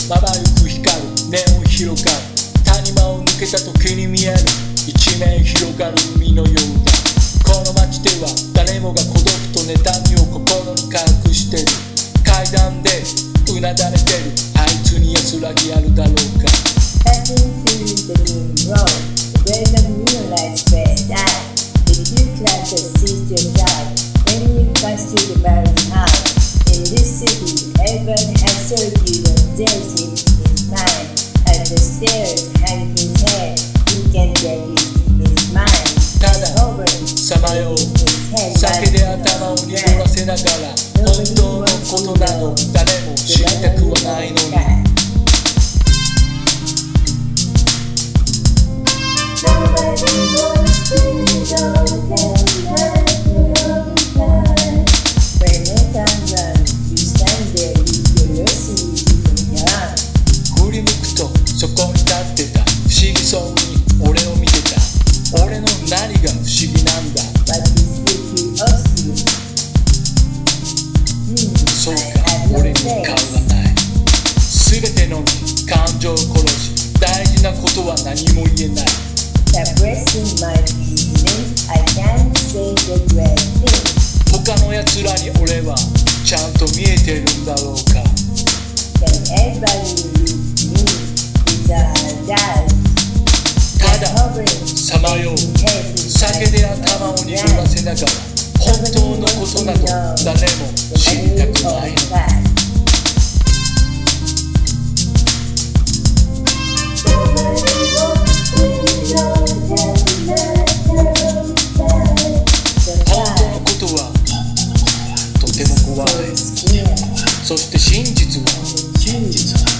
まばゆく光るネオン広がる谷間を抜けた時に見える一面広がる海のようだ。この街では誰もが孤独と妬みを心に隠してる。階段でうなだれてるあいつに安らぎあるだろうか。 Passing through the dim road, where the moonlight spread out. If you climb the sister drive, when you pass to the barren house. In this city, everyone has told you that dancing is mine. At the stairs, hanging his head, you can get it in his mind. たださまよう酒で頭を濁らせながら本当のことなど誰も知りたくはないのに。振り向くとそこに立ってた不思議そうに俺を見てた。俺の何が不思議なんだ。そうか俺に顔がない。全ての感情を殺し大事なことは何も言えない。他の奴らに俺はちゃんと見えてるんだろうか。たださまよう酒で頭を濁らせながら本当のことなど誰も知りたくない。本当のことはとても怖い。そして真実は